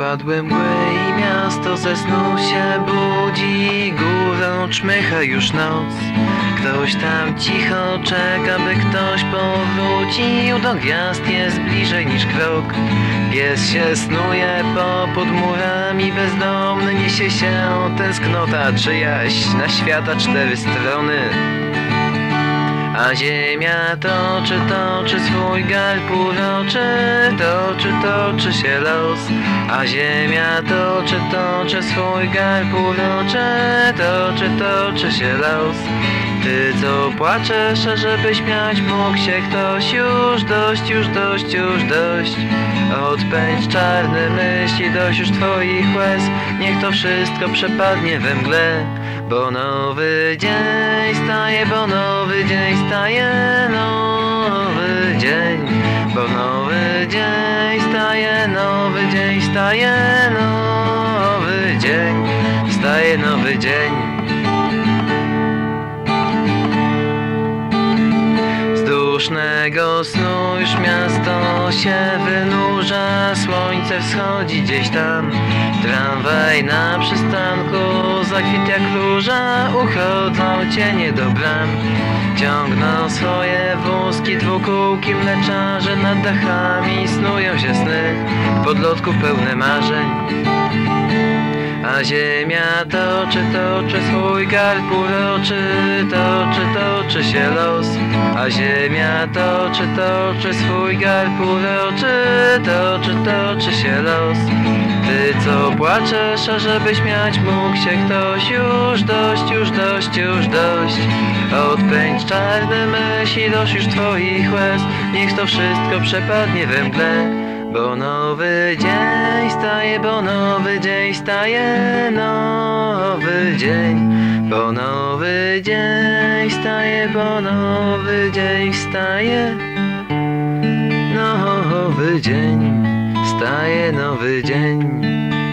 Zapadły mgły i miasto ze snu się budzi. Górą czmycha już noc. Ktoś tam cicho czeka, by ktoś powrócił. Do gwiazd jest bliżej niż krok. Pies się snuje pod murami, bezdomny niesie się tęsknota czyjaś na świata cztery strony. A ziemia toczy swój garb uroczy, toczy się los. A ziemia toczy swój garb uroczy, toczy się los. Ty co płaczesz, żeby śmiać mógł się ktoś, już dość, już dość, już dość. Odpędź czarne myśli, dość już twoich łez. Niech to wszystko przepadnie we mgle. Bo nowy dzień staje, bo nowy dzień staje, nowy dzień. Bo nowy dzień staje, nowy dzień staje, nowy dzień. Staje nowy dzień. Z dusznego snu już miasto się wynurza, słońce wschodzi gdzieś tam. Tramwaj na przystanku zakwit jak róża, uchodzą cienie do bram. Ciągną swoje wózki dwukółki mleczarze, nad dachami snują się sny, podlotków pełne marzeń. A ziemia toczy swój garb uroczy, toczy się los. A ziemia toczy swój garb uroczy, toczy się los. Ty co płaczesz, ażeby śmiać mógł się ktoś, już dość, już dość, już dość. Odpędź czarne myśli, dość już twoich łez. Niech to wszystko przepadnie we mgle. Bo nowy dzień staje, bo nowy dzień staje, nowy dzień. Bo nowy dzień staje, bo nowy dzień staje, nowy dzień. Staje nowy dzień.